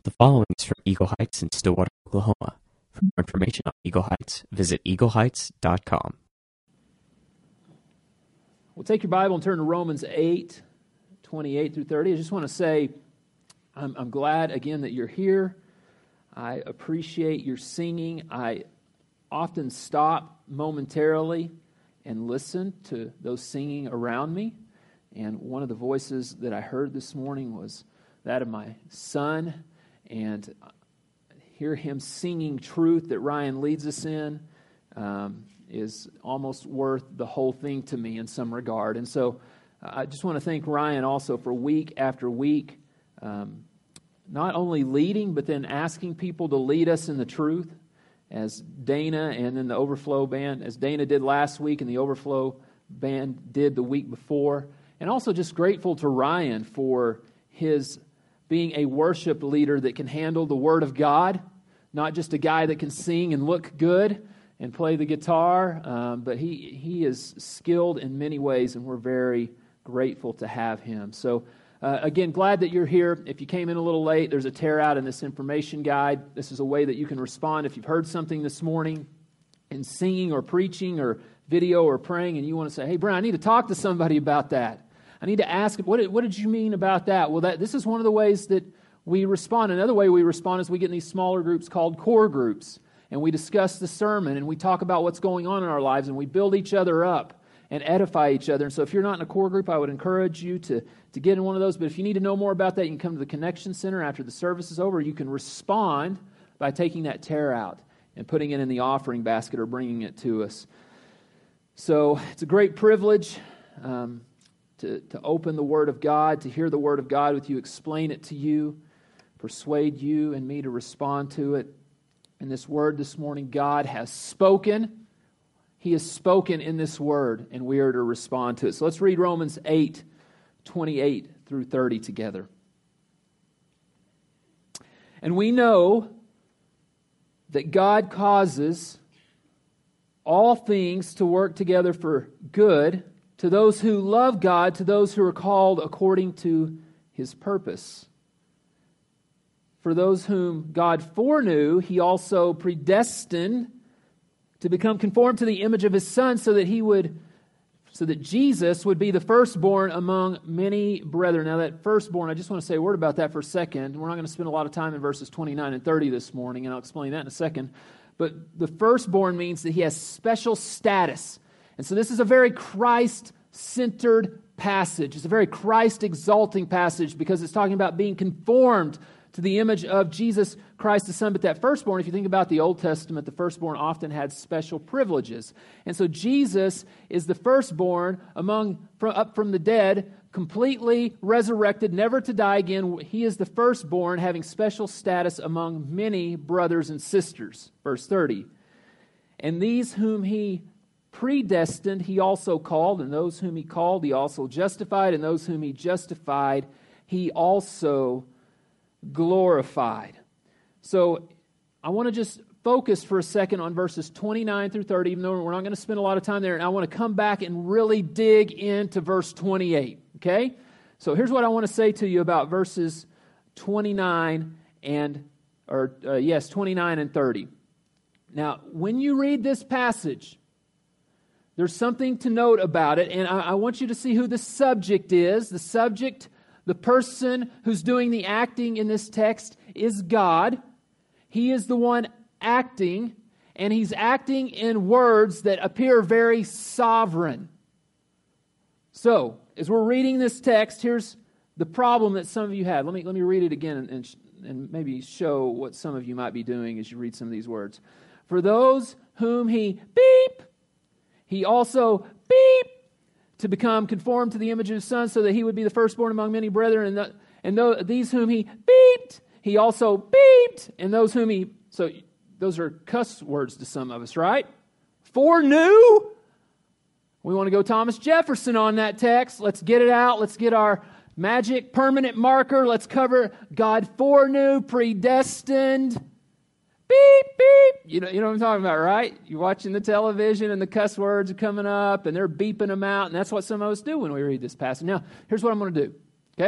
The following is from Eagle Heights in Stillwater, Oklahoma. For more information on Eagle Heights, visit eagleheights.com. Well, take your Bible and turn to Romans 8, 28 through 30. I just want to say I'm glad, again, that you're here. I appreciate your singing. I often stop momentarily and listen to those singing around me. And one of the voices that I heard this morning was that of my son. And hear him singing truth that Ryan leads us in is almost worth the whole thing to me in some regard. And so I just want to thank Ryan also for week after week, not only leading, but then asking people to lead us in the truth, as Dana and then the Overflow Band, as Dana did last week and the Overflow Band did the week before. And also just grateful to Ryan for his being a worship leader that can handle the Word of God, not just a guy that can sing and look good and play the guitar, but he is skilled in many ways, and we're very grateful to have him. So, again, glad that you're here. If you came in a little late, there's a tear out in this information guide. This is a way that you can respond if you've heard something this morning in singing or preaching or video or praying, and you want to say, hey, Brian, I need to talk to somebody about that. I need to ask, what did you mean about that? Well, this is one of the ways that we respond. Another way we respond is we get in these smaller groups called core groups, and we discuss the sermon, and we talk about what's going on in our lives, and we build each other up and edify each other. And so if you're not in a core group, I would encourage you to get in one of those. But if you need to know more about that, you can come to the Connection Center after the service is over. You can respond by taking that tear out and putting it in the offering basket or bringing it to us. So it's a great privilege to open the Word of God, to hear the Word of God with you, explain it to you, persuade you and me to respond to it. And this Word this morning, God has spoken. He has spoken in this Word, and we are to respond to it. So let's read Romans 8, 28 through 30 together. And we know that God causes all things to work together for good to those who love God, to those who are called according to His purpose. For those whom God foreknew, He also predestined to become conformed to the image of His Son, so that Jesus would be the firstborn among many brethren. Now that firstborn, I just want to say a word about that for a second. We're not going to spend a lot of time in verses 29 and 30 this morning, and I'll explain that in a second. But the firstborn means that he has special status. And so this is a very Christ-centered passage. It's a very Christ-exalting passage because it's talking about being conformed to the image of Jesus Christ the Son. But that firstborn, if you think about the Old Testament, the firstborn often had special privileges. And so Jesus is the firstborn up from the dead, completely resurrected, never to die again. He is the firstborn, having special status among many brothers and sisters. Verse 30. And these whom He predestined, He also called, and those whom He called, He also justified, and those whom He justified, He also glorified. So I want to just focus for a second on verses 29 through 30, even though we're not going to spend a lot of time there, and I want to come back and really dig into verse 28, okay? So here's what I want to say to you about verses 29 and 30. Now, when you read this passage, there's something to note about it, and I want you to see who the subject is. The subject, the person who's doing the acting in this text, is God. He is the one acting, and He's acting in words that appear very sovereign. So, as we're reading this text, here's the problem that some of you had. Let me read it again and maybe show what some of you might be doing as you read some of these words. For those whom He He also to become conformed to the image of His Son, so that He would be the firstborn among many brethren. And these whom He also and those whom He... So those are cuss words to some of us, right? Foreknew. We want to go Thomas Jefferson on that text. Let's get it out. Let's get our magic permanent marker. Let's cover God foreknew, predestined. You know what I'm talking about, right? You're watching the television and the cuss words are coming up and they're beeping them out, and that's what some of us do when we read this passage. Now, here's what I'm going to do, okay?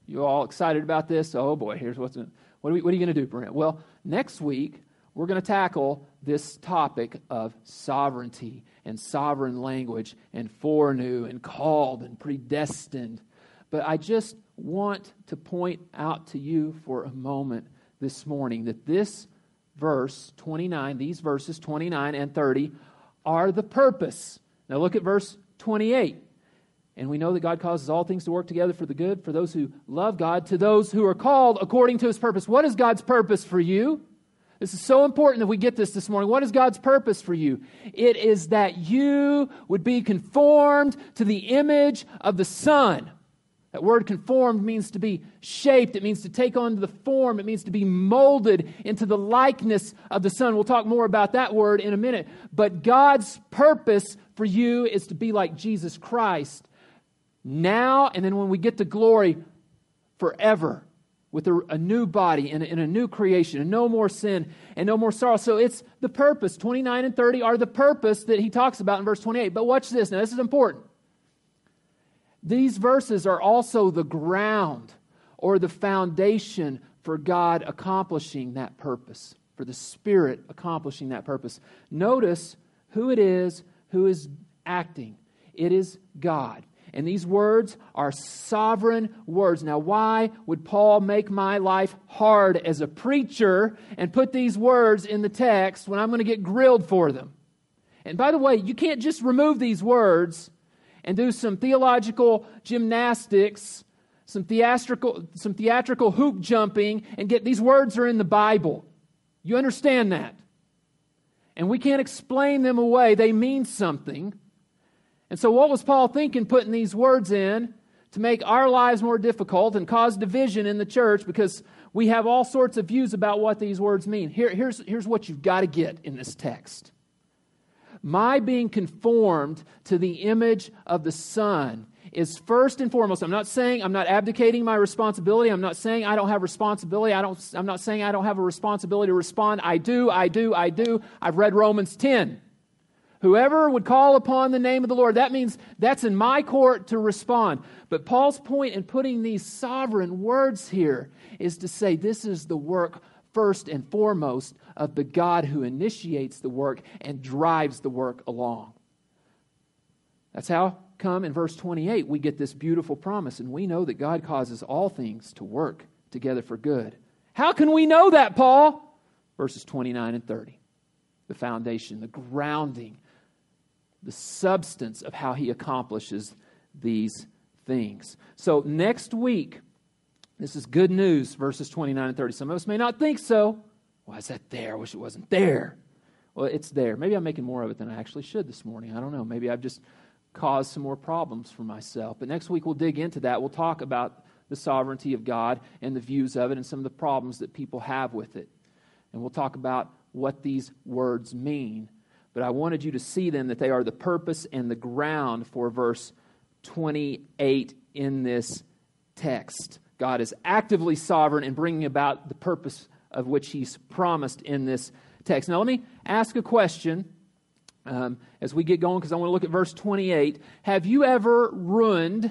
You all excited about this? Oh boy, here's what are you going to do, Brent? Well, next week we're going to tackle this topic of sovereignty and sovereign language and foreknew and called and predestined. But I just want to point out to you for a moment this morning that this verse 29, these verses 29 and 30 are the purpose. Now look at verse 28. And we know that God causes all things to work together for the good, for those who love God, to those who are called according to His purpose. What is God's purpose for you? This is so important that we get this morning. What is God's purpose for you? It is that you would be conformed to the image of the Son. That word conformed means to be shaped. It means to take on the form. It means to be molded into the likeness of the Son. We'll talk more about that word in a minute. But God's purpose for you is to be like Jesus Christ now, and then when we get to glory, forever, with a new body and a new creation, and no more sin and no more sorrow. So it's the purpose. 29 and 30 are the purpose that he talks about in verse 28. But watch this. Now, this is important. These verses are also the ground or the foundation for God accomplishing that purpose, for the Spirit accomplishing that purpose. Notice who it is who is acting. It is God. And these words are sovereign words. Now, why would Paul make my life hard as a preacher and put these words in the text when I'm going to get grilled for them? And by the way, you can't just remove these words and do some theological gymnastics, some theatrical hoop jumping, and get these words are in the Bible. You understand that? And we can't explain them away. They mean something. And so what was Paul thinking putting these words in to make our lives more difficult and cause division in the church, because we have all sorts of views about what these words mean. Here's what you've got to get in this text. My being conformed to the image of the Son is first and foremost. I'm not abdicating my responsibility. I'm not saying I don't have responsibility. I'm not saying I don't have a responsibility to respond. I do. I've read Romans 10. Whoever would call upon the name of the Lord, that means that's in my court to respond. But Paul's point in putting these sovereign words here is to say this is the work first and foremost of the God who initiates the work and drives the work along. That's how come in verse 28 we get this beautiful promise, and we know that God causes all things to work together for good. How can we know that, Paul? Verses 29 and 30. The foundation, the grounding, the substance of how he accomplishes these things. So next week, this is good news, verses 29 and 30. Some of us may not think so. Why is that there? I wish it wasn't there. Well, it's there. Maybe I'm making more of it than I actually should this morning. I don't know. Maybe I've just caused some more problems for myself. But next week we'll dig into that. We'll talk about the sovereignty of God and the views of it and some of the problems that people have with it. And we'll talk about what these words mean. But I wanted you to see them, that they are the purpose and the ground for verse 28 in this text. God is actively sovereign in bringing about the purpose of which He's promised in this text. Now let me ask a question as we get going, because I want to look at verse 28. Have you ever ruined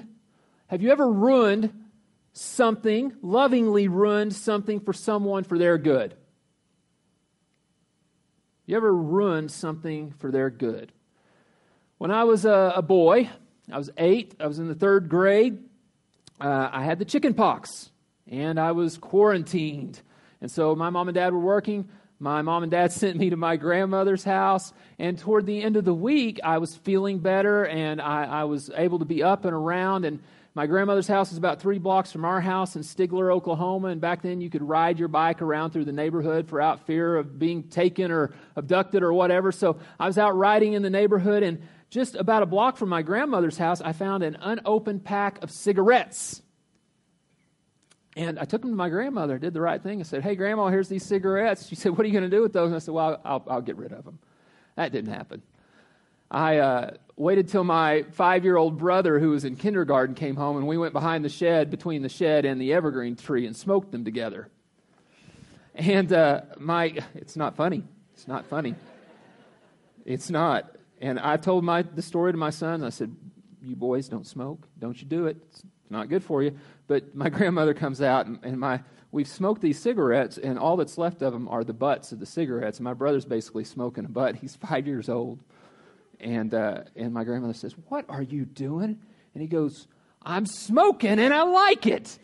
something, lovingly ruined something for someone for their good? You ever ruined something for their good? When I was a boy, I was 8, I was in the 3rd grade, I had the chicken pox, and I was quarantined. And so my mom and dad were working. My mom and dad sent me to my grandmother's house, and toward the end of the week, I was feeling better, and I was able to be up and around, and my grandmother's house is about 3 blocks from our house in Stigler, Oklahoma, and back then you could ride your bike around through the neighborhood without fear of being taken or abducted or whatever. So I was out riding in the neighborhood, and just about a block from my grandmother's house, I found an unopened pack of cigarettes. And I took them to my grandmother. I did the right thing. I said, "Hey, Grandma, here's these cigarettes." She said, "What are you going to do with those?" And I said, "Well, I'll get rid of them." That didn't happen. I waited till my 5-year-old brother, who was in kindergarten, came home, and we went behind the shed, between the shed and the evergreen tree, and smoked them together. And it's not funny. It's not funny. It's not. And I told the story to my son. I said, "You boys don't smoke. Don't you do it. It's not good for you. But my grandmother comes out, and we've smoked these cigarettes, and all that's left of them are the butts of the cigarettes. And my brother's basically smoking a butt. He's 5 years old. And my grandmother says, "What are you doing?" And he goes, "I'm smoking, and I like it."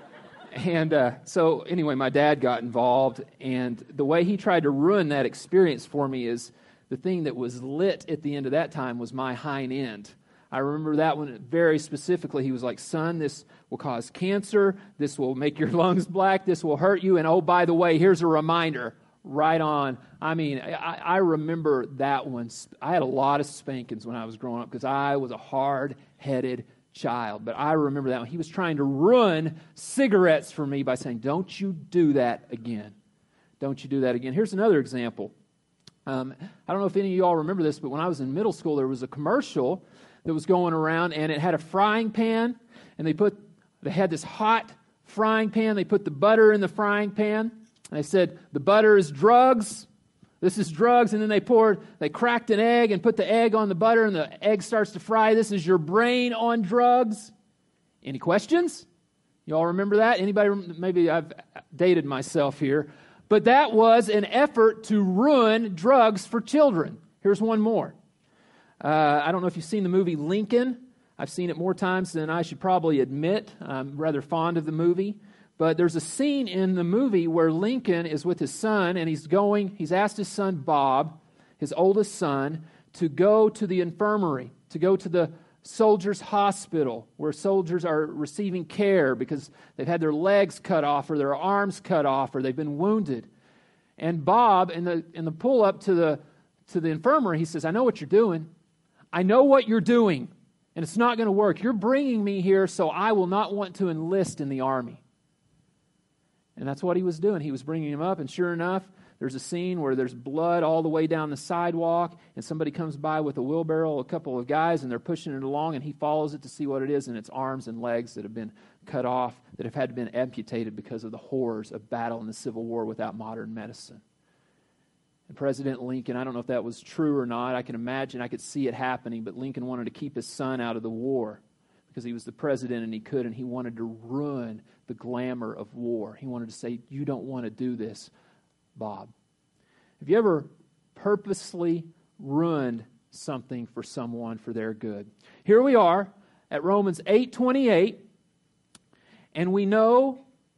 And so anyway, my dad got involved, and the way he tried to ruin that experience for me is the thing that was lit at the end of that time was my hind end. I remember that one very specifically. He was like, "Son, this will cause cancer. This will make your lungs black. This will hurt you. And oh, by the way, here's a reminder." Right on. I mean, I remember that one. I had a lot of spankings when I was growing up because I was a hard-headed child. But I remember that one. He was trying to ruin cigarettes for me by saying, "Don't you do that again. Don't you do that again." Here's another example. I don't know if any of you all remember this, but when I was in middle school, there was a commercial that was going around, and it had a frying pan, and they had this hot frying pan. They put the butter in the frying pan, and they said, "The butter is drugs. This is drugs." And then they cracked an egg and put the egg on the butter, and the egg starts to fry. "This is your brain on drugs." Any questions? You all remember that? Anybody? Maybe I've dated myself here. But that was an effort to ruin drugs for children. Here's one more. I don't know if you've seen the movie Lincoln. I've seen it more times than I should probably admit. I'm rather fond of the movie. But there's a scene in the movie where Lincoln is with his son, and he's asked his son Bob, his oldest son, to go to the infirmary, to go to the soldiers' hospital where soldiers are receiving care because they've had their legs cut off or their arms cut off or they've been wounded. And Bob, in the pull-up to the infirmary, he says, "I know what you're doing. I know what you're doing, and it's not going to work. You're bringing me here so I will not want to enlist in the army." And that's what he was doing. He was bringing him up, and sure enough, there's a scene where there's blood all the way down the sidewalk, and somebody comes by with a wheelbarrow, a couple of guys, and they're pushing it along, and he follows it to see what it is, and it's arms and legs that have been cut off, that have had to been amputated because of the horrors of battle in the Civil War without modern medicine. And President Lincoln, I don't know if that was true or not, I can imagine, I could see it happening, but Lincoln wanted to keep his son out of the war because he was the president and he wanted to ruin the glamour of war. He wanted to say, "You don't want to do this, Bob." Have you ever purposely ruined something for someone for their good? Here we are at Romans 8:28, and we know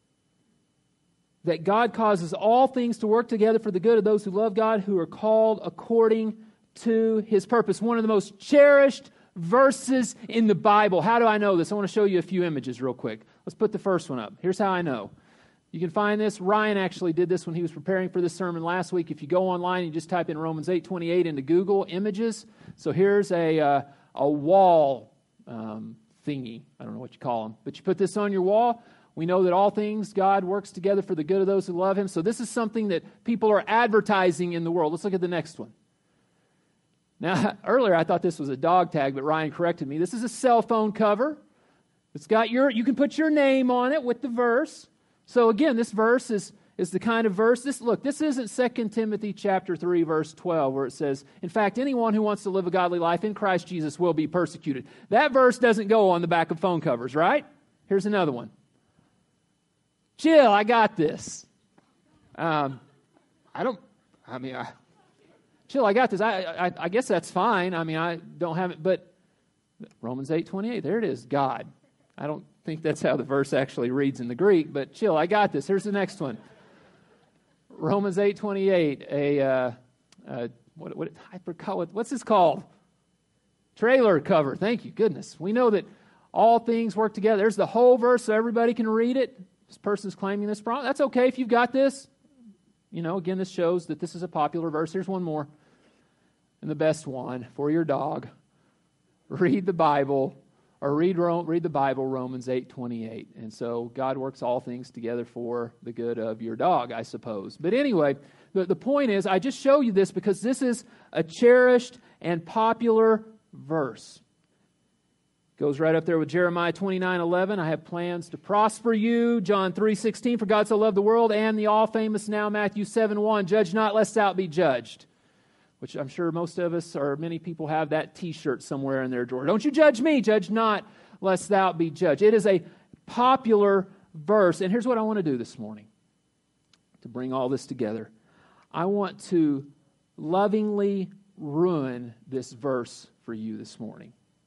that God causes all things to work together for the good of those who love God, who are called according to His purpose. One of the most cherished verses in the Bible. How do I know this? I want to show you a few images real quick. Let's put the first one up. Here's how I know. You can find this. Ryan actually did this when he was preparing for this sermon last week. If you go online, you just type in Romans 8:28 into Google Images. So here's a wall thingy. I don't know what you call them. But you put this on your wall. We know that all things God works together for the good of those who love Him. So this is something that people are advertising in the world. Let's look at the next one. Now, earlier I thought this was a dog tag, but Ryan corrected me. This is a cell phone cover. It's got you can put your name on it with the verse. So again, this verse is the kind of verse. This isn't 2 Timothy chapter 3, verse 12, where it says, "In fact, anyone who wants to live a godly life in Christ Jesus will be persecuted." That verse doesn't go on the back of phone covers, right? Here's another one. "Chill, I got this." Chill, I got this. I guess that's fine. I mean, I don't have it, but Romans 8:28, there it is, God. I don't think that's how the verse actually reads in the Greek, but chill, I got this. Here's the next one. Romans 8:28, what's this called? Trailer cover. Thank you, goodness. We know that all things work together. There's the whole verse so everybody can read it. This person's claiming this problem. That's okay if you've got this. Again, this shows that this is a popular verse. Here's one more. And the best one for your dog. Read the Bible, or read the Bible, Romans 8:28. And so God works all things together for the good of your dog, I suppose. But anyway, the point is, I just show you this because this is a cherished and popular verse. Goes right up there with Jeremiah 29:11. I have plans to prosper you. John 3:16. For God so loved the world, and the all-famous now Matthew 7:1. Judge not, lest thou be judged. Which I'm sure most of us, or many people, have that T-shirt somewhere in their drawer. Don't you judge me, judge not, lest thou be judged. It is a popular verse. And here's what I want to do this morning to bring all this together. I want to lovingly ruin this verse for you this morning.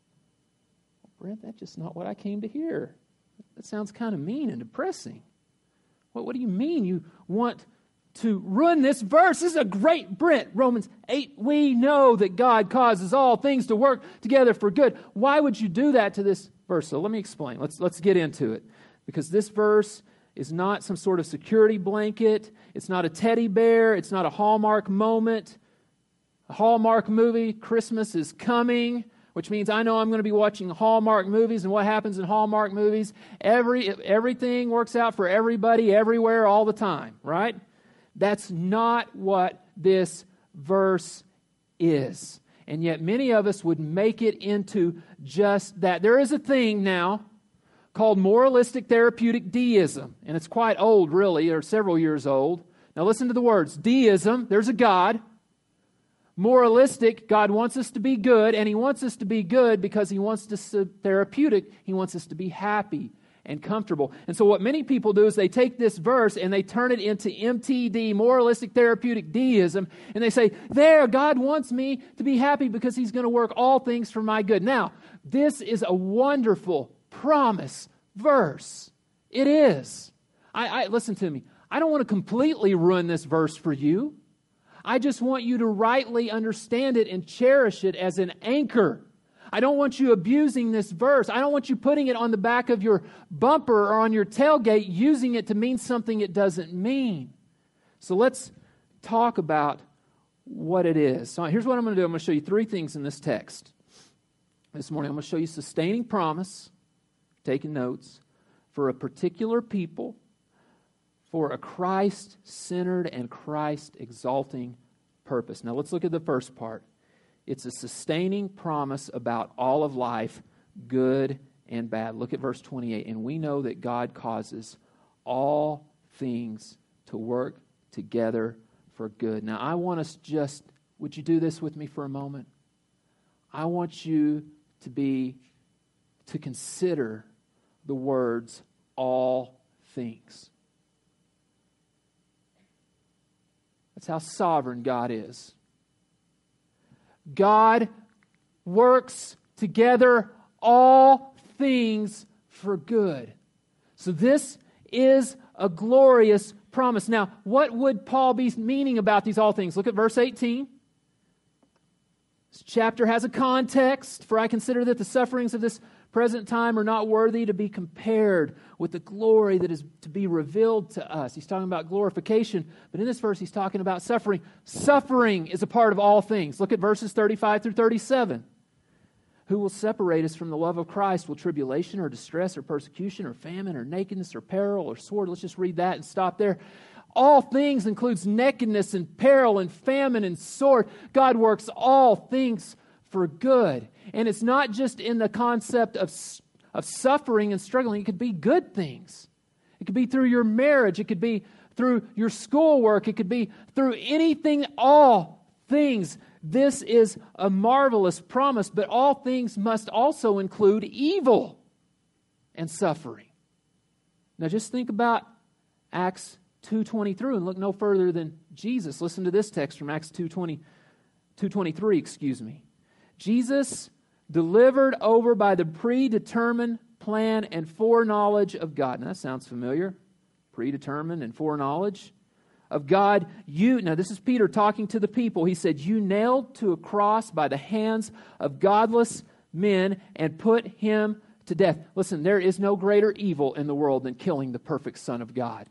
Brent, that's just not what I came to hear. That sounds kind of mean and depressing. What do you mean you want to ruin this verse? This is a great, Brent, Romans 8, we know that God causes all things to work together for good. Why would you do that to this verse? So let me explain. Let's get into it. Because this verse is not some sort of security blanket. It's not a teddy bear. It's not a Hallmark moment. A Hallmark movie, Christmas is coming, which means I know I'm going to be watching Hallmark movies. And what happens in Hallmark movies? Everything works out for everybody, everywhere, all the time, right? That's not what this verse is. And yet many of us would make it into just that. There is a thing now called moralistic therapeutic deism. And it's quite old, really, or several years old. Now listen to the words. Deism, there's a God. Moralistic, God wants us to be good, and He wants us to be good because He wants us to therapeutic. He wants us to be happy and comfortable. And so what many people do is they take this verse and they turn it into MTD, moralistic therapeutic deism, and they say, there, God wants me to be happy because He's going to work all things for my good. Now, this is a wonderful promise verse. It is. I listen to me. I don't want to completely ruin this verse for you. I just want you to rightly understand it and cherish it as an anchor. I don't want you abusing this verse. I don't want you putting it on the back of your bumper or on your tailgate, using it to mean something it doesn't mean. So let's talk about what it is. So here's what I'm going to do. I'm going to show you three things in this text. This morning I'm going to show you sustaining promise, taking notes, for a particular people, for a Christ-centered and Christ-exalting purpose. Now let's look at the first part. It's a sustaining promise about all of life, good and bad. Look at verse 28. And we know that God causes all things to work together for good. Now I want us would you do this with me for a moment? I want you to consider the words, all things. That's how sovereign God is. God works together all things for good. So this is a glorious promise. Now, what would Paul be meaning about these all things? Look at verse 18. This chapter has a context. For I consider that the sufferings of this present time are not worthy to be compared with the glory that is to be revealed to us. He's talking about glorification, but in this verse he's talking about suffering. Suffering is a part of all things. Look at verses 35 through 37. Who will separate us from the love of Christ? Will tribulation or distress or persecution or famine or nakedness or peril or sword? Let's just read that and stop there. All things includes nakedness and peril and famine and sword. God works all things for good. And it's not just in the concept of suffering and struggling. It could be good things. It could be through your marriage. It could be through your schoolwork. It could be through anything, all things. This is a marvelous promise, but all things must also include evil and suffering. Now just think about Acts 2:23 and look no further than Jesus. Listen to this text from Acts 2:23. Jesus, delivered over by the predetermined plan and foreknowledge of God. Now that sounds familiar. Predetermined and foreknowledge of God. Now this is Peter talking to the people. He said, you nailed to a cross by the hands of godless men and put Him to death. Listen, there is no greater evil in the world than killing the perfect Son of God.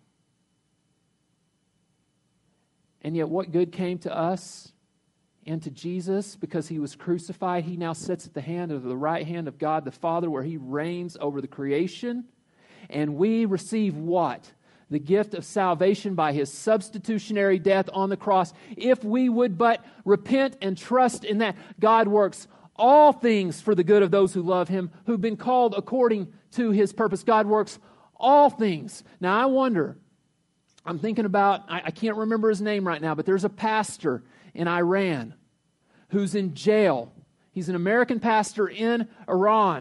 And yet what good came to us and to Jesus? Because He was crucified, He now sits at the right hand of God the Father, where He reigns over the creation. And we receive what? The gift of salvation by His substitutionary death on the cross. If we would but repent and trust in that. God works all things for the good of those who love Him, who've been called according to His purpose. God works all things. Now I wonder, I'm thinking about, I can't remember his name right now, but there's a pastor in Iran who's in jail. He's an American pastor in Iran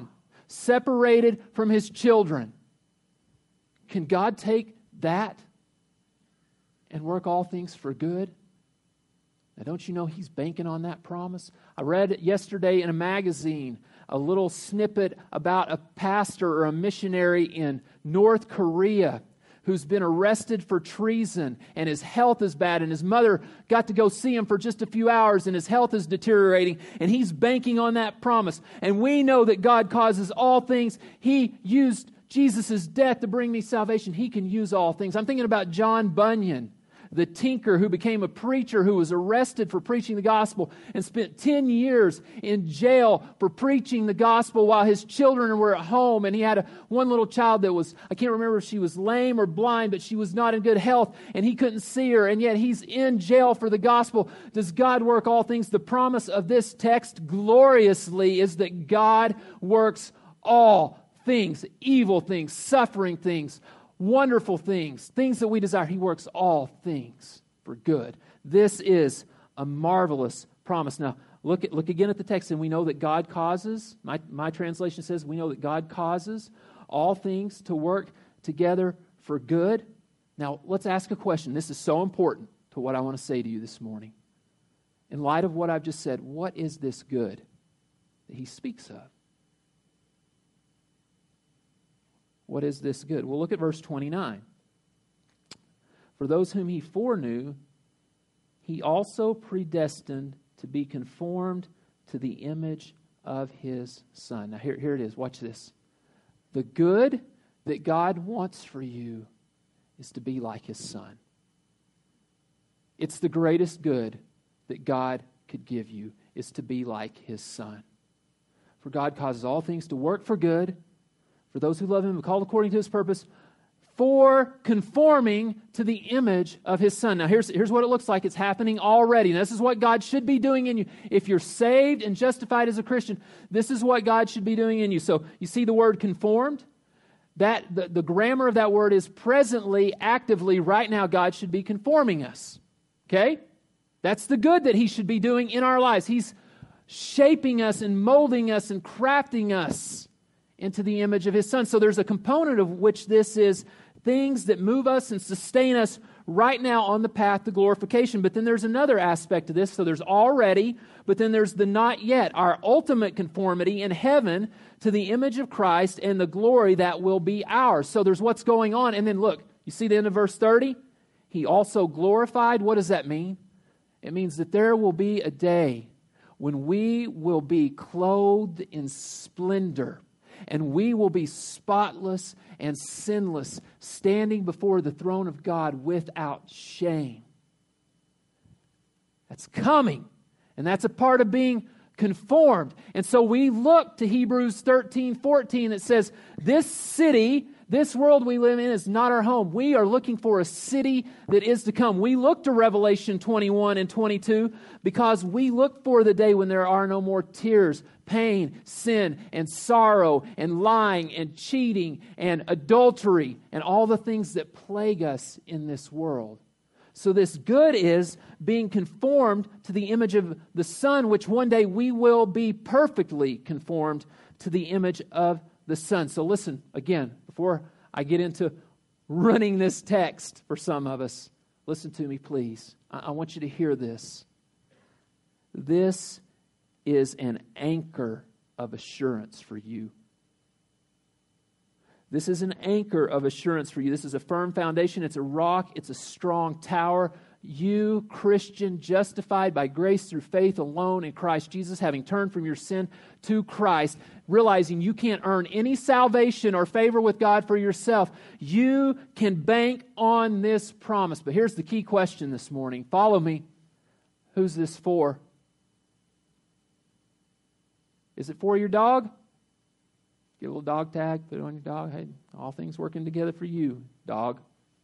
separated from His children. Can God take that and work all things for good? Now, don't you know He's banking on that promise? I read yesterday in a magazine a little snippet about a pastor or a missionary in North Korea who's been arrested for treason, and his health is bad, and his mother got to go see him for just a few hours, and his health is deteriorating, and he's banking on that promise. And we know that God causes all things. He used Jesus' death to bring me salvation. He can use all things. I'm thinking about John Bunyan, the tinker who became a preacher, who was arrested for preaching the gospel and spent 10 years in jail for preaching the gospel while his children were at home. And he had one little child that was, I can't remember if she was lame or blind, but she was not in good health and he couldn't see her. And yet he's in jail for the gospel. Does God work all things? The promise of this text gloriously is that God works all things, evil things, suffering things, wonderful things, things that we desire. He works all things for good. This is a marvelous promise. Now, look again at the text, and we know that God causes, my translation says, we know that God causes all things to work together for good. Now, let's ask a question. This is so important to what I want to say to you this morning. In light of what I've just said, what is this good that He speaks of? What is this good? Well, look at verse 29. For those whom He foreknew, He also predestined to be conformed to the image of His Son. Now, here it is. Watch this. The good that God wants for you is to be like His Son. It's the greatest good that God could give you, is to be like His Son. For God causes all things to work for good, for those who love Him and called according to His purpose, for conforming to the image of His Son. Now, here's what it looks like. It's happening already. And this is what God should be doing in you. If you're saved and justified as a Christian, this is what God should be doing in you. So, you see the word conformed? That the grammar of that word is presently, actively, right now, God should be conforming us. Okay? That's the good that He should be doing in our lives. He's shaping us and molding us and crafting us into the image of His Son. So there's a component of which this is things that move us and sustain us right now on the path to glorification. But then there's another aspect to this. So there's already, but then there's the not yet, our ultimate conformity in heaven to the image of Christ and the glory that will be ours. So there's what's going on. And then look, you see the end of verse 30? He also glorified. What does that mean? It means that there will be a day when we will be clothed in splendor, and we will be spotless and sinless, standing before the throne of God without shame. That's coming. And that's a part of being conformed. And so we look to Hebrews 13:14 that says, this city, this world we live in is not our home. We are looking for a city that is to come. We look to Revelation 21 and 22 because we look for the day when there are no more tears, pain, sin, and sorrow, and lying, and cheating, and adultery, and all the things that plague us in this world. So this good is being conformed to the image of the Son, which one day we will be perfectly conformed to the image of the Son. So listen, again, before I get into running this text for some of us, listen to me, please. I want you to hear this. This is an anchor of assurance for you. This is an anchor of assurance for you. This is a firm foundation. It's a rock. It's a strong tower. You, Christian, justified by grace through faith alone in Christ Jesus, having turned from your sin to Christ, realizing you can't earn any salvation or favor with God for yourself, you can bank on this promise. But here's the key question this morning. Follow me. Who's this for? Is it for your dog? Get a little dog tag, put it on your dog. Hey, all things working together for you, dog.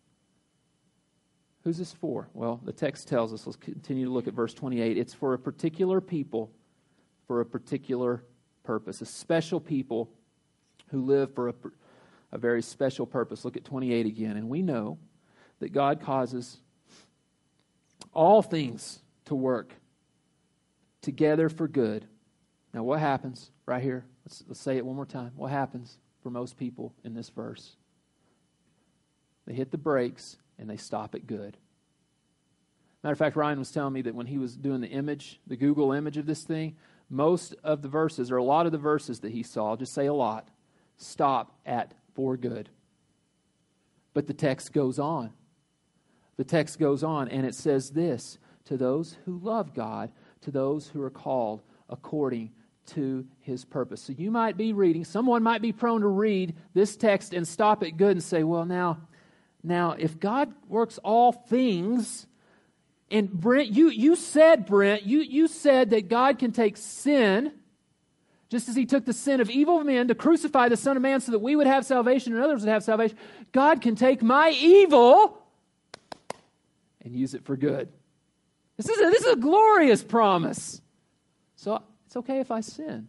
Who's this for? Well, the text tells us, let's continue to look at verse 28. It's for a particular people, for a particular purpose. A special people who live for a very special purpose. Look at 28 again. And we know that God causes all things to work together for good Now what happens right here? Let's say it one more time. What happens for most people in this verse? They hit the brakes and they stop at good. Matter of fact, Ryan was telling me that when he was doing the Google image of this thing, most of the verses, or a lot of the verses that he saw, just say a lot, stop at for good. But the text goes on. The text goes on, and it says this, to those who love God, to those who are called according to His purpose. So you might be reading, someone might be prone to read this text and stop at good and say, well, now if God works all things, and Brent, you said that God can take sin, just as He took the sin of evil men to crucify the Son of Man so that we would have salvation and others would have salvation. God can take my evil and use it for good. This is a glorious promise. So it's okay if I sin.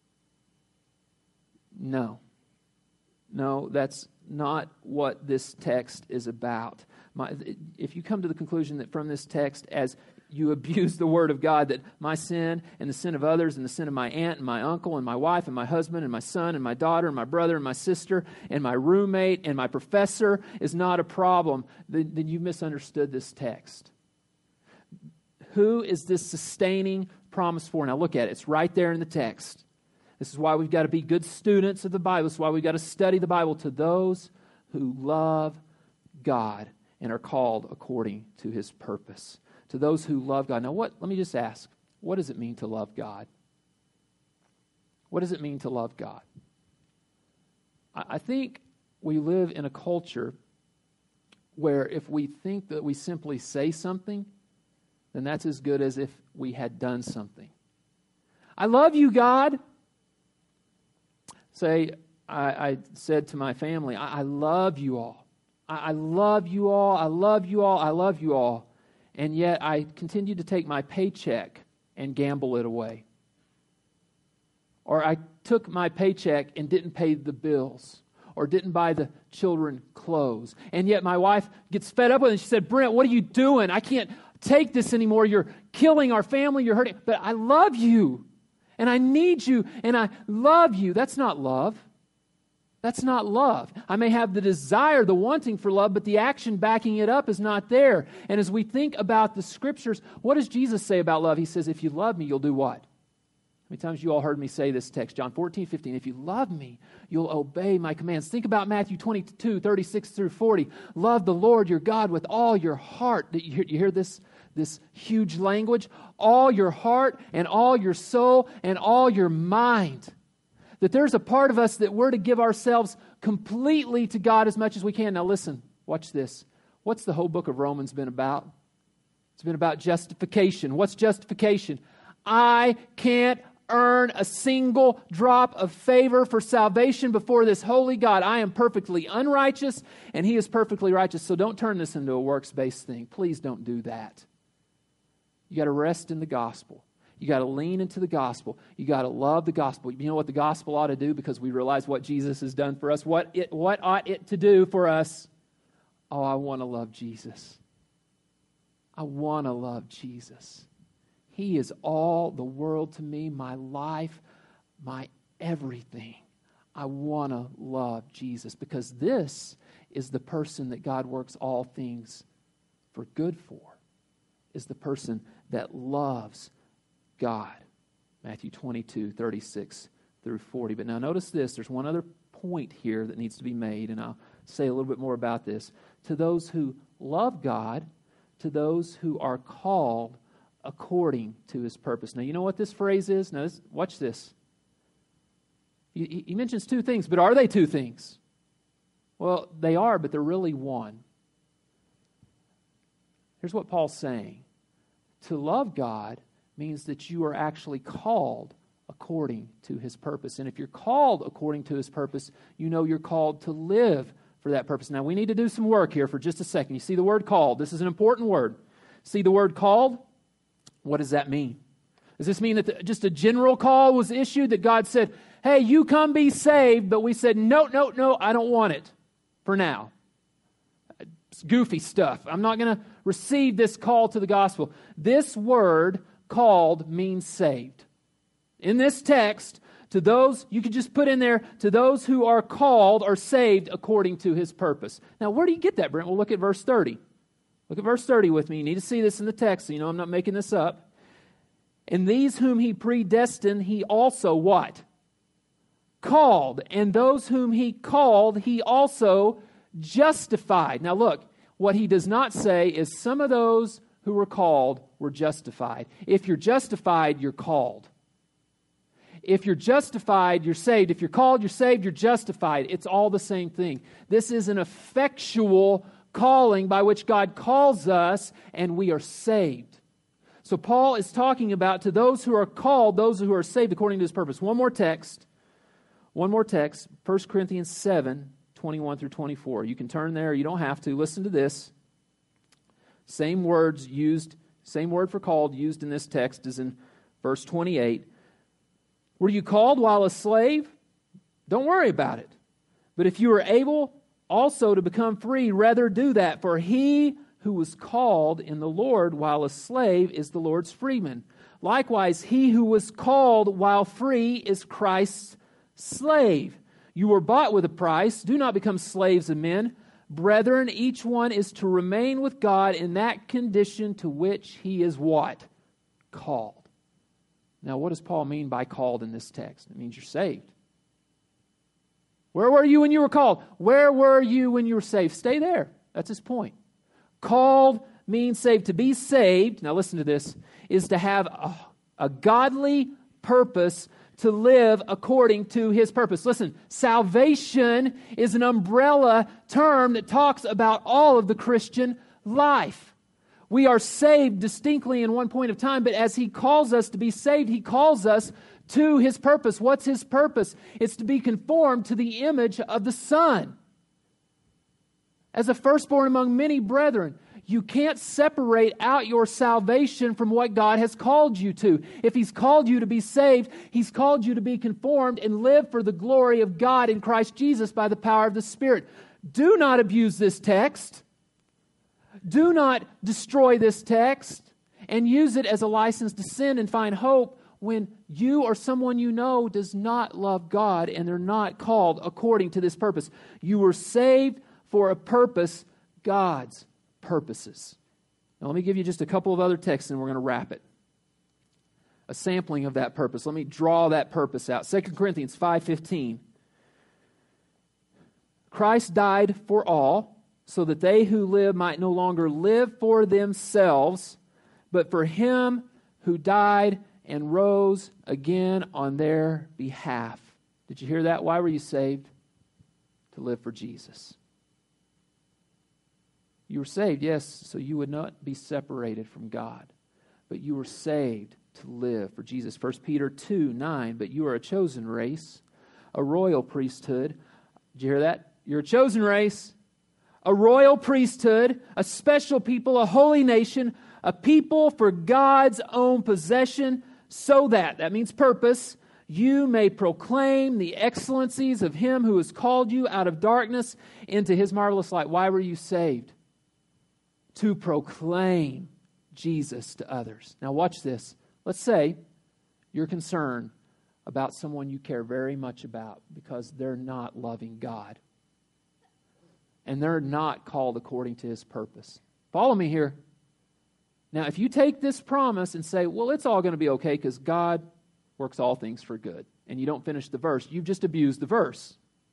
No, that's not what this text is about. If you come to the conclusion that from this text, as you abuse the Word of God, that my sin and the sin of others and the sin of my aunt and my uncle and my wife and my husband and my son and my daughter and my brother and my sister and my roommate and my professor is not a problem, then you misunderstood this text. Who is this sustaining promise for? Now look at it. It's right there in the text. This is why we've got to be good students of the Bible. This is why we've got to study the Bible. To those who love God and are called according to His purpose. To those who love God. Now let me just ask, what does it mean to love God? What does it mean to love God? I think we live in a culture where if we think that we simply say something, then that's as good as if we had done something. I love you, God. I said to my family, I love you all. I love you all. I love you all. I love you all. And yet I continue to take my paycheck and gamble it away. Or I took my paycheck and didn't pay the bills. Or didn't buy the children clothes. And yet my wife gets fed up with it and she said, Brent, what are you doing? I can't take this anymore. You're killing our family. You're hurting. But I love you. And I need you. And I love you. That's not love. That's not love. I may have the desire, the wanting for love, but the action backing it up is not there. And as we think about the Scriptures, what does Jesus say about love? He says, if you love me, you'll do what? How many times you all heard me say this text? John 14:15. If you love me, you'll obey my commands. Think about Matthew 22:36 through 40. Love the Lord your God with all your heart. You hear this huge language? All your heart and all your soul and all your mind. That there's a part of us that we're to give ourselves completely to God as much as we can. Now listen, watch this. What's the whole book of Romans been about? It's been about justification. What's justification? I can't earn a single drop of favor for salvation before this holy God. I am perfectly unrighteous and He is perfectly righteous. So don't turn this into a works-based thing. Please don't do that. You got to rest in the gospel. You got to lean into the gospel. You got to love the gospel. You know what the gospel ought to do because we realize what Jesus has done for us? What ought it to do for us? Oh, I want to love Jesus. I want to love Jesus. He is all the world to me, my life, my everything. I want to love Jesus because this is the person that God works all things for good for, is the person that loves God. Matthew 22:36 through 40. But now notice this. There's one other point here that needs to be made, and I'll say a little bit more about this. To those who love God, to those who are called according to His purpose. Now, you know what this phrase is? Now, watch this. He mentions two things, but are they two things? Well, they are, but they're really one. Here's what Paul's saying. To love God means that you are actually called according to His purpose. And if you're called according to His purpose, you know you're called to live for that purpose. Now, we need to do some work here for just a second. You see the word called. This is an important word. See the word called? What does that mean? Does this mean that just a general call was issued that God said, hey, you come be saved, but we said, no, I don't want it for now. It's goofy stuff. I'm not going to receive this call to the gospel. This word called means saved. in this text, to those, you could just put in there, to those who are called or saved according to His purpose. Now, where do you get that, Brent? Well, look at verse 30. Look at verse 30 with me. You need to see this in the text, so you know I'm not making this up. And these whom He predestined, He also what? Called. And those whom He called, He also justified. Now look, what He does not say is some of those who were called were justified. If you're justified, you're called. If you're justified, you're saved. If you're called, you're saved, you're justified. It's all the same thing. This is an effectual calling by which God calls us, and we are saved. So Paul is talking about to those who are called, those who are saved according to His purpose. One more text, 1 Corinthians 7, 21 through 24. You can turn there, you don't have to. Listen to this. Same words used, same word for called used in this text is in verse 28. Were you called while a slave? Don't worry about it. But if you are able also to become free, rather do that. For he who was called in the Lord while a slave is the Lord's freeman. Likewise, he who was called while free is Christ's slave. You were bought with a price. Do not become slaves of men. Brethren, each one is to remain with God in that condition to which he is what? Called. Now, what does Paul mean by called in this text? It means you're saved. Where were you when you were called? Where were you when you were saved? Stay there. That's his point. Called means saved. To be saved, now listen to this, is to have a godly purpose to live according to His purpose. Listen, salvation is an umbrella term that talks about all of the Christian life. We are saved distinctly in one point of time, but as He calls us to be saved, He calls us to His purpose. What's His purpose? It's to be conformed to the image of the Son. As a firstborn among many brethren, you can't separate out your salvation from what God has called you to. If He's called you to be saved, He's called you to be conformed and live for the glory of God in Christ Jesus by the power of the Spirit. Do not abuse this text. Do not destroy this text and use it as a license to sin and find hope when you or someone you know does not love God and they're not called according to this purpose. You were saved for a purpose, God's purposes. Now let me give you just a couple of other texts and we're going to wrap it. A sampling of that purpose. Let me draw that purpose out. 2 Corinthians 5:15. Christ died for all, so that they who live might no longer live for themselves, but for Him who died and rose again on their behalf. Did you hear that? Why were you saved? To live for Jesus. You were saved, yes, so you would not be separated from God. But you were saved to live for Jesus. 1 Peter 2:9, but you are a chosen race, a royal priesthood. Did you hear that? You're a chosen race. A royal priesthood, a special people, a holy nation, a people for God's own possession, so that means purpose, you may proclaim the excellencies of Him who has called you out of darkness into His marvelous light. Why were you saved? To proclaim Jesus to others. Now watch this. Let's say you're concerned about someone you care very much about because they're not loving God. And they're not called according to His purpose. Follow me here. Now, if you take this promise and say, well, it's all going to be okay because God works all things for good, and you don't finish the verse, you've just abused the verse.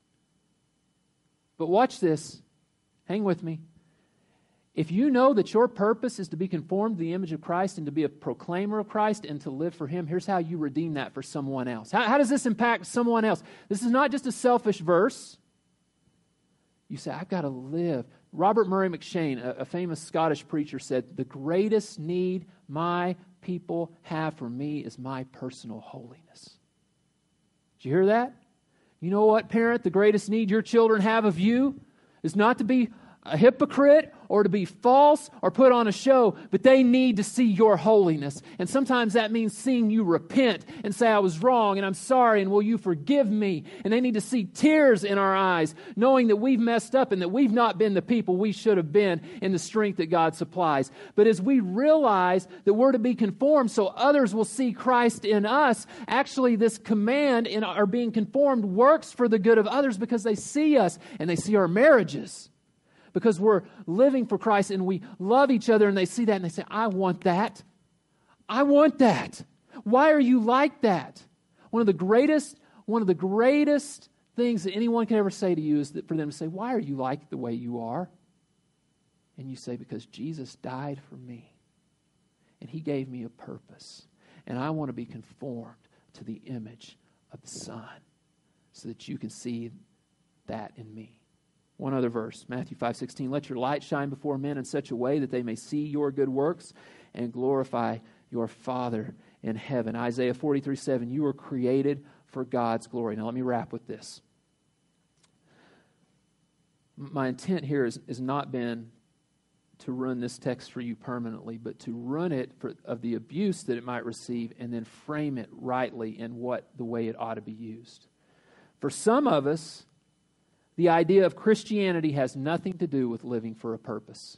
But watch this. Hang with me. If you know that your purpose is to be conformed to the image of Christ and to be a proclaimer of Christ and to live for Him, here's how you redeem that for someone else. How does this impact someone else? This is not just a selfish verse. You say, I've got to live. Robert Murray McCheyne, a famous Scottish preacher, said, the greatest need my people have for me is my personal holiness. Did you hear that? You know what, parent? The greatest need your children have of you is not to be a hypocrite or to be false or put on a show, but they need to see your holiness. And sometimes that means seeing you repent and say, I was wrong and I'm sorry and will you forgive me? And they need to see tears in our eyes, knowing that we've messed up and that we've not been the people we should have been in the strength that God supplies. But as we realize that we're to be conformed so others will see Christ in us, actually this command in our being conformed works for the good of others because they see us and they see our marriages. Because we're living for Christ and we love each other and they see that and they say, I want that. I want that. Why are you like that? One of the greatest things that anyone can ever say to you is that for them to say, why are you like the way you are? And you say, because Jesus died for me and He gave me a purpose and I want to be conformed to the image of the Son so that you can see that in me. One other verse, Matthew 5:16. Let your light shine before men in such a way that they may see your good works and glorify your Father in heaven. Isaiah 43:7. You were created for God's glory. Now let me wrap with this. My intent here has not been to run this text for you permanently, but to run it of the abuse that it might receive and then frame it rightly in the way it ought to be used. For some of us, the idea of Christianity has nothing to do with living for a purpose.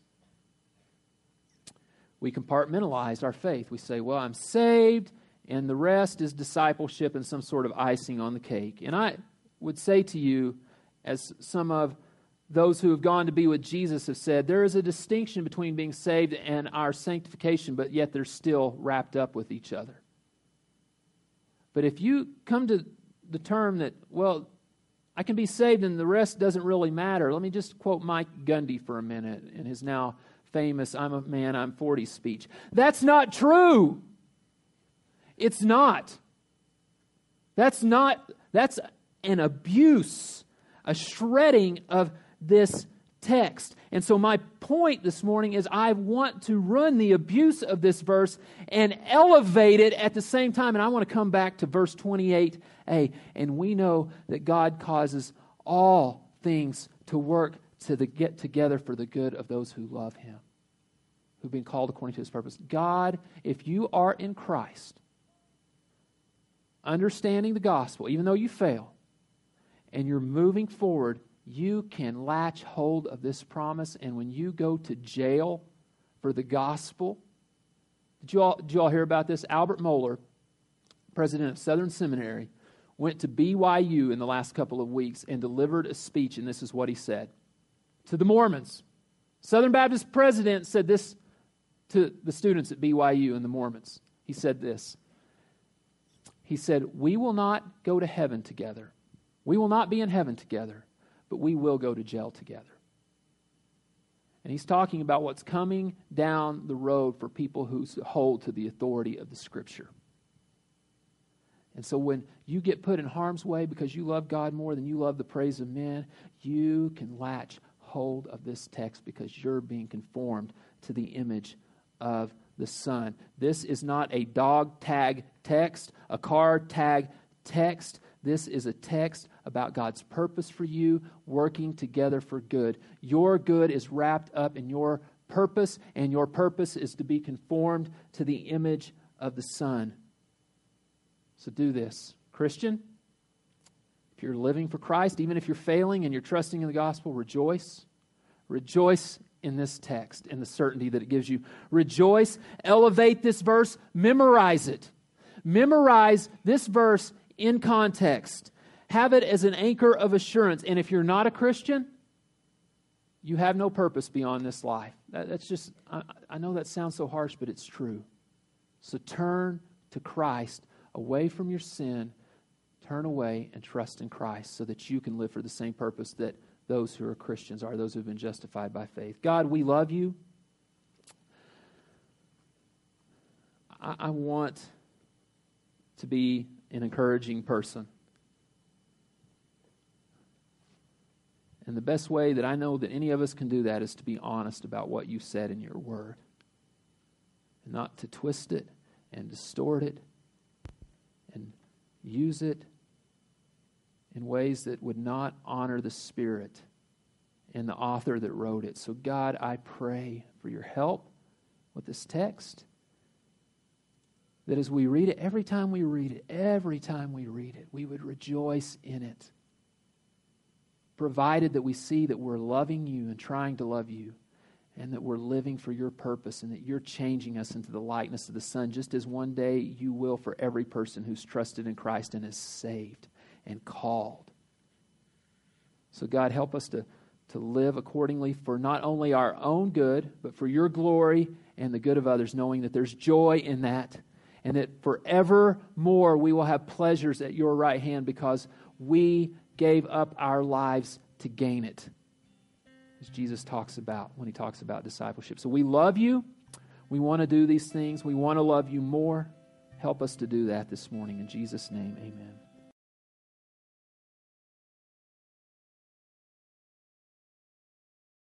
We compartmentalize our faith. We say, well, I'm saved, and the rest is discipleship and some sort of icing on the cake. And I would say to you, as some of those who have gone to be with Jesus have said, there is a distinction between being saved and our sanctification, but yet they're still wrapped up with each other. But if you come to the term that, well, I can be saved and the rest doesn't really matter. Let me just quote Mike Gundy for a minute in his now famous I'm a man, I'm 40 speech. That's not true. It's not. That's an abuse, a shredding of this text. And so my point this morning is I want to run the abuse of this verse and elevate it at the same time. And I want to come back to verse 28a. And we know that God causes all things to work to get together for the good of those who love Him, who've been called according to His purpose. God, if you are in Christ, understanding the gospel, even though you fail, and you're moving forward, you can latch hold of this promise. And when you go to jail for the gospel, did you all hear about this? Albert Mohler, president of Southern Seminary, went to BYU in the last couple of weeks and delivered a speech, and this is what he said to the Mormons. Southern Baptist president said this to the students at BYU and the Mormons. He said this. He said, we will not go to heaven together. We will not be in heaven together, but we will go to jail together. And he's talking about what's coming down the road for people who hold to the authority of the Scripture. And so when you get put in harm's way because you love God more than you love the praise of men, you can latch hold of this text because you're being conformed to the image of the Son. This is not a dog tag text, a car tag text. This is a text about God's purpose for you, working together for good. Your good is wrapped up in your purpose, and your purpose is to be conformed to the image of the Son. So do this. Christian, if you're living for Christ, even if you're failing and you're trusting in the gospel, rejoice. Rejoice in this text and the certainty that it gives you. Rejoice. Elevate this verse. Memorize it. Memorize this verse in context. Have it as an anchor of assurance. And if you're not a Christian, you have no purpose beyond this life. That's just, I know that sounds so harsh, but it's true. So turn to Christ, away from your sin. Turn away and trust in Christ so that you can live for the same purpose that those who are Christians are, those who have been justified by faith. God, we love you. I want to be an encouraging person. And the best way that I know that any of us can do that is to be honest about what you said in your word. And not to twist it and distort it and use it in ways that would not honor the Spirit and the author that wrote it. So God, I pray for your help with this text, that as we read it, every time we read it, we would rejoice in it, provided that we see that we're loving you and trying to love you, and that we're living for your purpose, and that you're changing us into the likeness of the Son, just as one day you will for every person who's trusted in Christ and is saved and called. So God, help us to live accordingly for not only our own good, but for your glory and the good of others, knowing that there's joy in that, and that forevermore we will have pleasures at your right hand because we gave up our lives to gain it, as Jesus talks about when he talks about discipleship. So we love you. We want to do these things. We want to love you more. Help us to do that this morning. In Jesus' name, amen.